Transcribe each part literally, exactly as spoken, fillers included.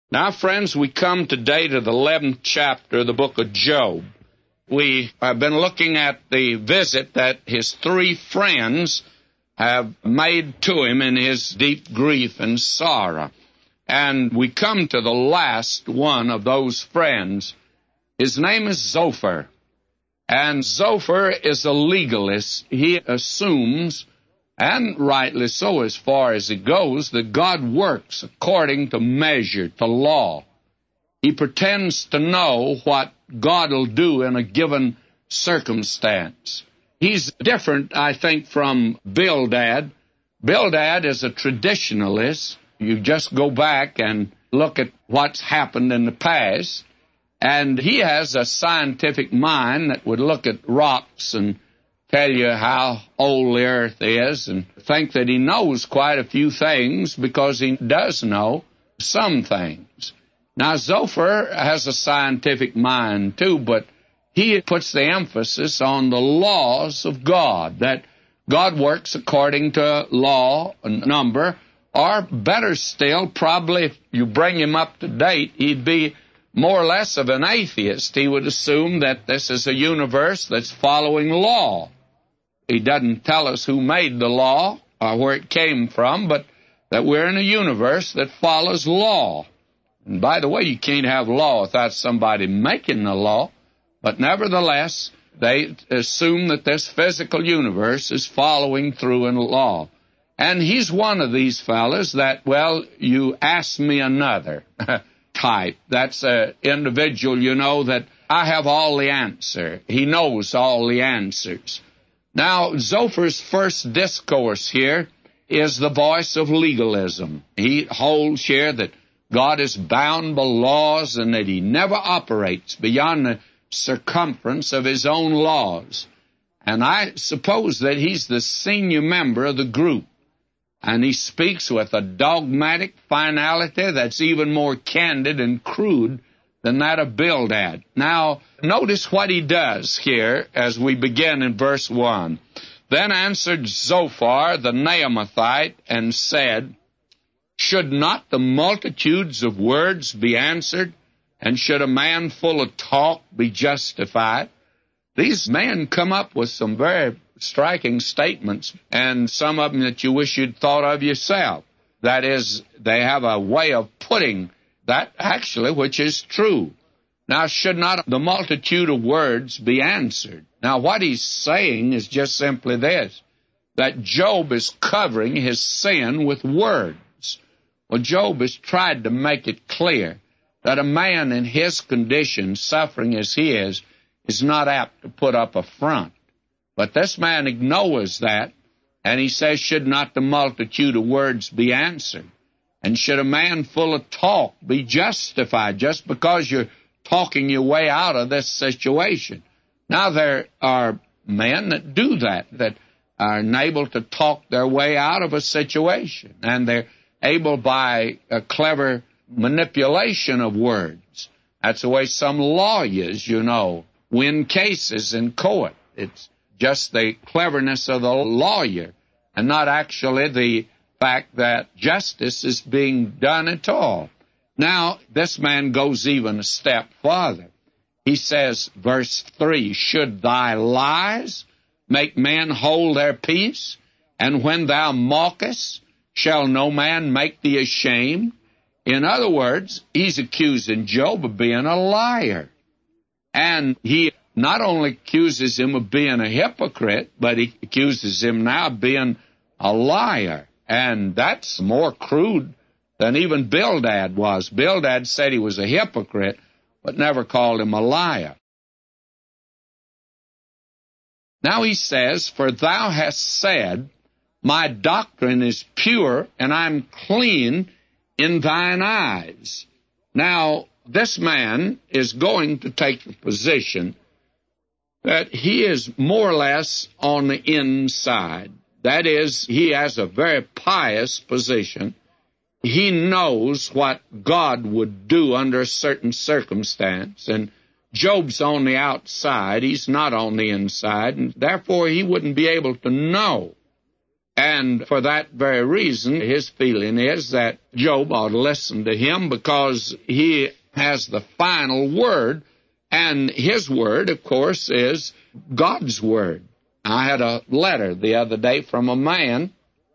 Now, friends, we come today to the eleventh chapter of the book of Job. We have been looking at the visit that his three friends have made to him in his deep grief and sorrow. And we come to the last one of those friends. His name is Zophar. And Zophar is a legalist. He assumes, and rightly so as far as it goes, that God works according to measure, to law. He pretends to know what God will do in a given circumstance. He's different, I think, from Bildad. Bildad is a traditionalist. You just go back and look at what's happened in the past, and he has a scientific mind that would look at rocks and tell you how old the earth is and think that he knows quite a few things because he does know some things. Now, Zophar has a scientific mind too, but he puts the emphasis on the laws of God, that God works according to law and number, or better still, probably if you bring him up to date, he'd be more or less of an atheist. He would assume that this is a universe that's following law. He doesn't tell us who made the law or where it came from, but that we're in a universe that follows law. And by the way, you can't have law without somebody making the law, but nevertheless, they assume that this physical universe is following through in law. And he's one of these fellas that, well, you ask me another type. That's an individual, you know, that I have all the answer. He knows all the answers. Now, Zophar's first discourse here is the voice of legalism. He holds here that God is bound by laws and that he never operates beyond the circumference of his own laws. And I suppose that he's the senior member of the group. And he speaks with a dogmatic finality that's even more candid and crude than that of Bildad. Now, notice what he does here as we begin in verse one. Then answered Zophar the Naamathite and said, Should not the multitudes of words be answered, and should a man full of talk be justified? These men come up with some very striking statements, and some of them that you wish you'd thought of yourself. That is, they have a way of putting that actually which is true. Now, should not the multitude of words be answered? Now, what he's saying is just simply this, that Job is covering his sin with words. Well, Job has tried to make it clear that a man in his condition, suffering as he is, is not apt to put up a front. But this man ignores that, and he says, should not the multitude of words be answered? And should a man full of talk be justified just because you're talking your way out of this situation? Now, there are men that do that, that are able to talk their way out of a situation, and they're able by a clever manipulation of words. That's the way some lawyers, you know, win cases in court. It's just the cleverness of the lawyer and not actually the fact that justice is being done at all. Now, this man goes even a step farther. He says, verse three, Should thy lies make men hold their peace? And when thou mockest, shall no man make thee ashamed? In other words, he's accusing Job of being a liar. And he not only accuses him of being a hypocrite, but he accuses him now of being a liar. And that's more crude than even Bildad was. Bildad said he was a hypocrite, but never called him a liar. Now he says, For thou hast said, My doctrine is pure, and I'm clean in thine eyes. Now, this man is going to take the position that he is more or less on the inside. That is, he has a very pious position. He knows what God would do under a certain circumstance, and Job's on the outside. He's not on the inside, and therefore he wouldn't be able to know. And for that very reason, his feeling is that Job ought to listen to him because he has the final word, and his word, of course, is God's word. I had a letter the other day from a man,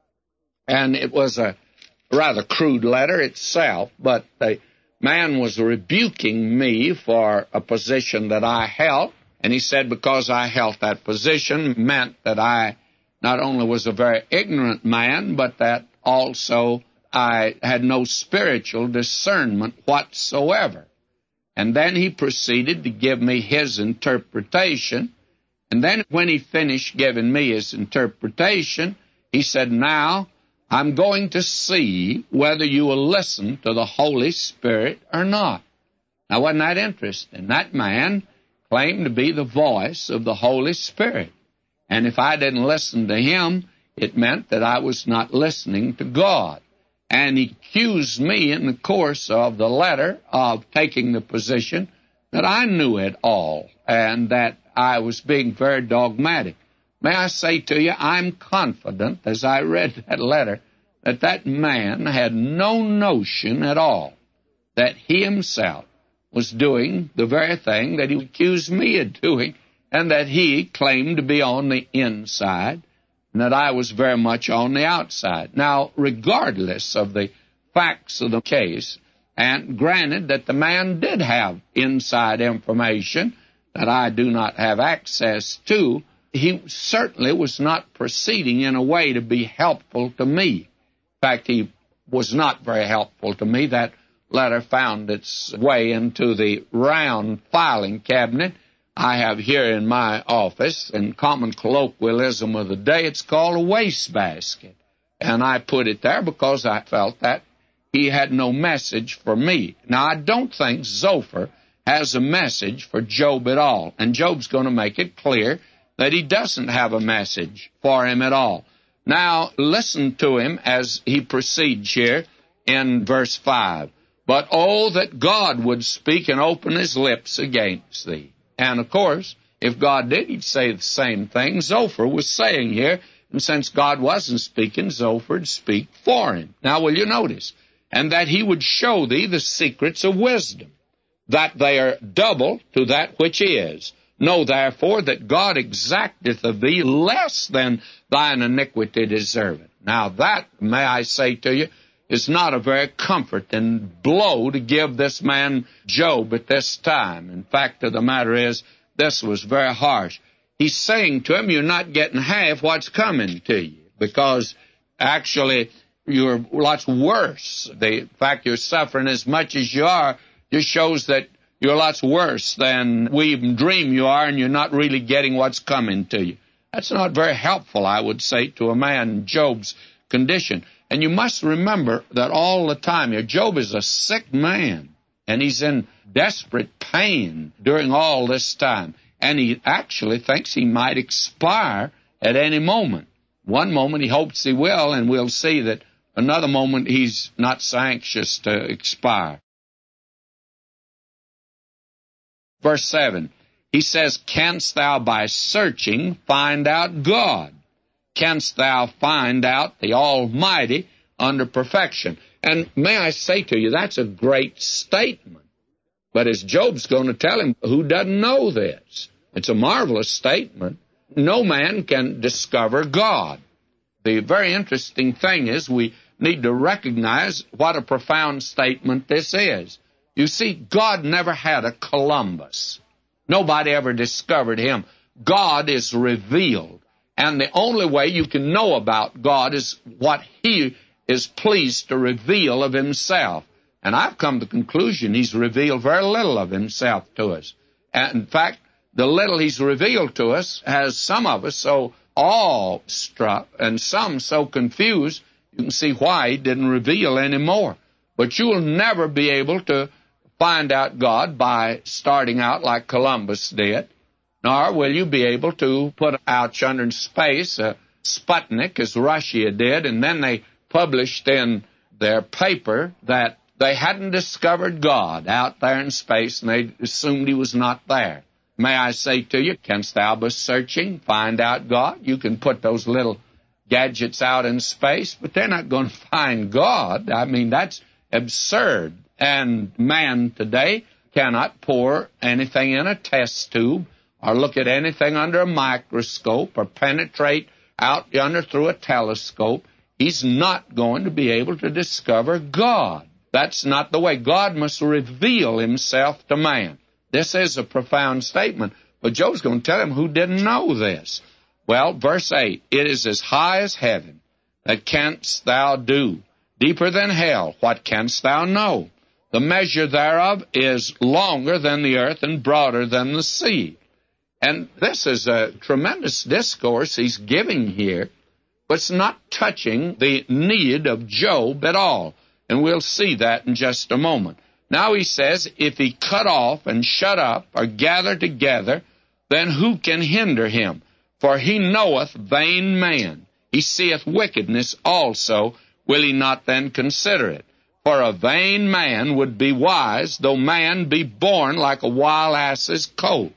and it was a rather crude letter itself, but the man was rebuking me for a position that I held, and he said because I held that position meant that I not only was a very ignorant man, but that also I had no spiritual discernment whatsoever. And then he proceeded to give me his interpretation, and then when he finished giving me his interpretation, he said, now I'm going to see whether you will listen to the Holy Spirit or not. Now, wasn't that interesting? That man claimed to be the voice of the Holy Spirit. And if I didn't listen to him, it meant that I was not listening to God. And he accused me in the course of the letter of taking the position that I knew it all and that I was being very dogmatic. May I say to you, I'm confident, as I read that letter, that that man had no notion at all that he himself was doing the very thing that he accused me of doing, and that he claimed to be on the inside, and that I was very much on the outside. Now, regardless of the facts of the case, and granted that the man did have inside information that I do not have access to, he certainly was not proceeding in a way to be helpful to me. In fact, he was not very helpful to me. That letter found its way into the round filing cabinet I have here in my office. In common colloquialism of the day, it's called a wastebasket. And I put it there because I felt that he had no message for me. Now, I don't think Zophar has a message for Job at all. And Job's going to make it clear that he doesn't have a message for him at all. Now, listen to him as he proceeds here in verse five. But, oh, that God would speak and open his lips against thee. And, of course, if God did, he'd say the same thing Zophar was saying here. And since God wasn't speaking, Zophar would speak for him. Now, will you notice? And that he would show thee the secrets of wisdom, that they are double to that which is. Know, therefore, that God exacteth of thee less than thine iniquity deserveth. Now, that, may I say to you, is not a very comforting blow to give this man Job at this time. In fact, of the matter is, this was very harsh. He's saying to him, you're not getting half what's coming to you, because actually you're lots worse. The fact you're suffering as much as you are just shows that you're lots worse than we even dream you are, and you're not really getting what's coming to you. That's not very helpful, I would say, to a man in Job's condition. And you must remember that all the time here, Job is a sick man, and he's in desperate pain during all this time. And he actually thinks he might expire at any moment. One moment he hopes he will, and we'll see that another moment he's not so anxious to expire. Verse seven, he says, canst thou by searching find out God? Canst thou find out the Almighty under perfection? And may I say to you, that's a great statement. But as Job's going to tell him, who doesn't know this? It's a marvelous statement. No man can discover God. The very interesting thing is we need to recognize what a profound statement this is. You see, God never had a Columbus. Nobody ever discovered him. God is revealed. And the only way you can know about God is what he is pleased to reveal of himself. And I've come to the conclusion he's revealed very little of himself to us. And in fact, the little he's revealed to us has some of us so awe-struck and some so confused, you can see why he didn't reveal any more. But you will never be able to find out God by starting out like Columbus did, nor will you be able to put out yonder in space a Sputnik, as Russia did, and then they published in their paper that they hadn't discovered God out there in space, and they assumed he was not there. May I say to you, canst thou by searching find out God? You can put those little gadgets out in space, but they're not going to find God. I mean, that's absurd. And man today cannot pour anything in a test tube or look at anything under a microscope or penetrate out yonder through a telescope. He's not going to be able to discover God. That's not the way. God must reveal himself to man. This is a profound statement, but Job's going to tell him who didn't know this. Well, verse eight, it is as high as heaven. That canst thou do? Deeper than hell, what canst thou know? The measure thereof is longer than the earth and broader than the sea. And this is a tremendous discourse he's giving here, but it's not touching the need of Job at all. And we'll see that in just a moment. Now he says, if he cut off and shut up or gather together, then who can hinder him? For he knoweth vain man. He seeth wickedness also. Will he not then consider it? For a vain man would be wise, though man be born like a wild ass's colt.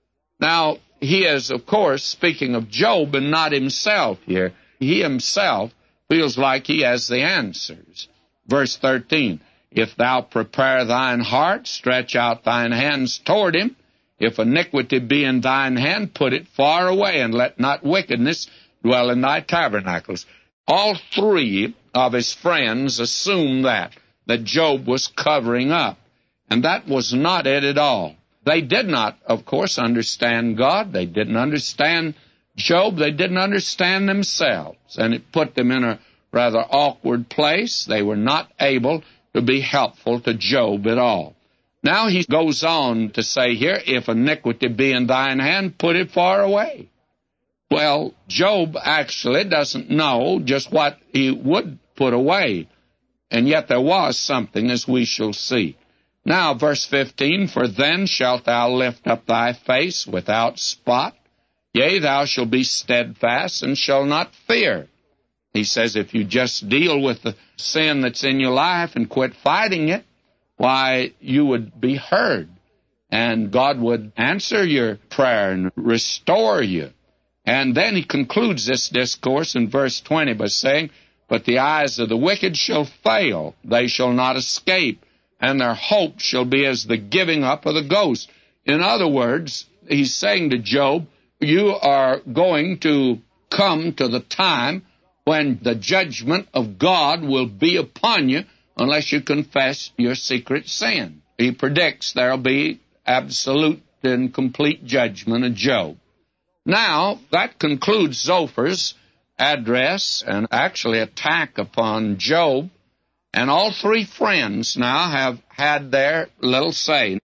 Now, he is, of course, speaking of Job and not himself here. He himself feels like he has the answers. Verse thirteen, if thou prepare thine heart, stretch out thine hands toward him. If iniquity be in thine hand, put it far away, and let not wickedness dwell in thy tabernacles. All three of his friends assumed that, that Job was covering up. And that was not it at all. They did not, of course, understand God. They didn't understand Job. They didn't understand themselves. And it put them in a rather awkward place. They were not able to be helpful to Job at all. Now he goes on to say here, if iniquity be in thine hand, put it far away. Well, Job actually doesn't know just what he would put away. And yet there was something, as we shall see. Now, verse fifteen, for then shalt thou lift up thy face without spot. Yea, thou shalt be steadfast and shall not fear. He says if you just deal with the sin that's in your life and quit fighting it, why, you would be heard. And God would answer your prayer and restore you. And then he concludes this discourse in verse twenty by saying, but the eyes of the wicked shall fail, they shall not escape, and their hope shall be as the giving up of the ghost. In other words, he's saying to Job, you are going to come to the time when the judgment of God will be upon you unless you confess your secret sin. He predicts there will be absolute and complete judgment of Job. Now, that concludes Zophir's address and actually attack upon Job. And all three friends now have had their little say.